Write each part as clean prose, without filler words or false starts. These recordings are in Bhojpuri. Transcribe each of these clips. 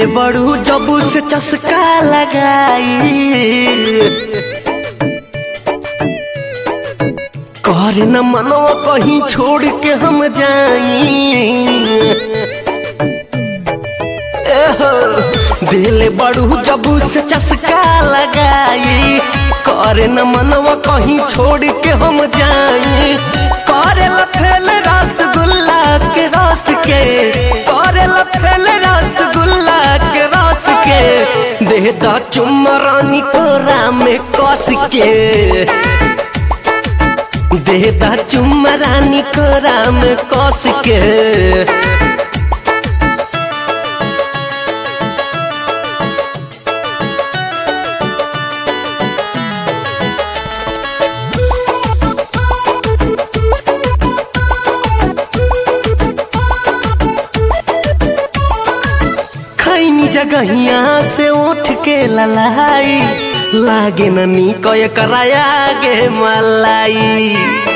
बड़ू जबू से चस्का लगाई करे न मनवा कहीं छोड़ के हम जाई दिल बड़ू जबू से चस्का लगाई करे न मनवा कहीं छोड़ के हम जाई करे लफेल रसगुल्ला के रस के करे लफेल रसगुल्ला के रस के दे दा चुम्मा रानी कोरा में कस के दे दा चुम्मा रानी कोरा में कस के जगहिया से उठ के ललाई लागे ननी कोय कराया गे मलाई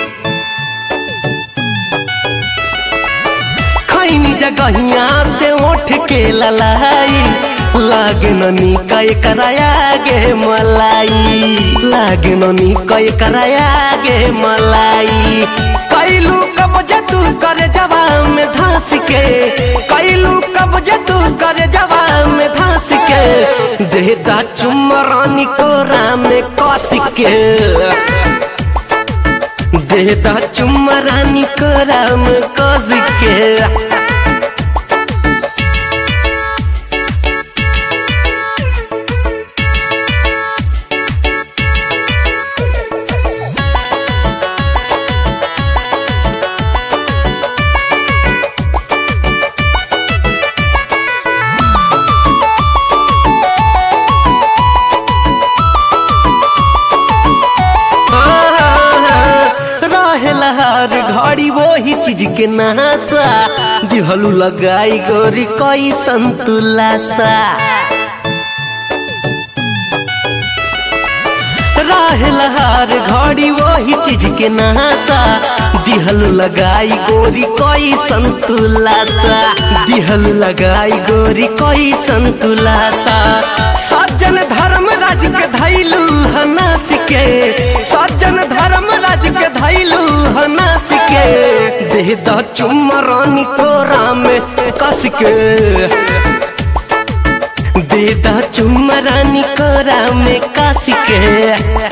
खैनी जगहिया से उठ के ललाई लागे ननी कोय कराया गे मलाई लागे ननी कोय कराया गे मलाई कैलू कब्जा तू करे जवा में धंस के कैलू कब्जा तू करे जवा में धंस के दे दा चुम्मा रानी कोरा में कस के दे दा चुम्मा रानी कोरा में कस के हर घड़ी वही चीज के नहासा दिहलू लगाई गोरी कोई संतुलासा रहेला हर घड़ी वही चीज के नहासा दिहलू लगाई गोरी कोई संतुलासा दिहलू लगाई गोरी कोई संतुलासा सज्जन धर्मराज के धैलू हनास के सज्जन धर्मराज के धैलू हनास के दे दा चुम्मा रानी कोरा में कस के दे दा चुम्मा रानी कोरा में कस के।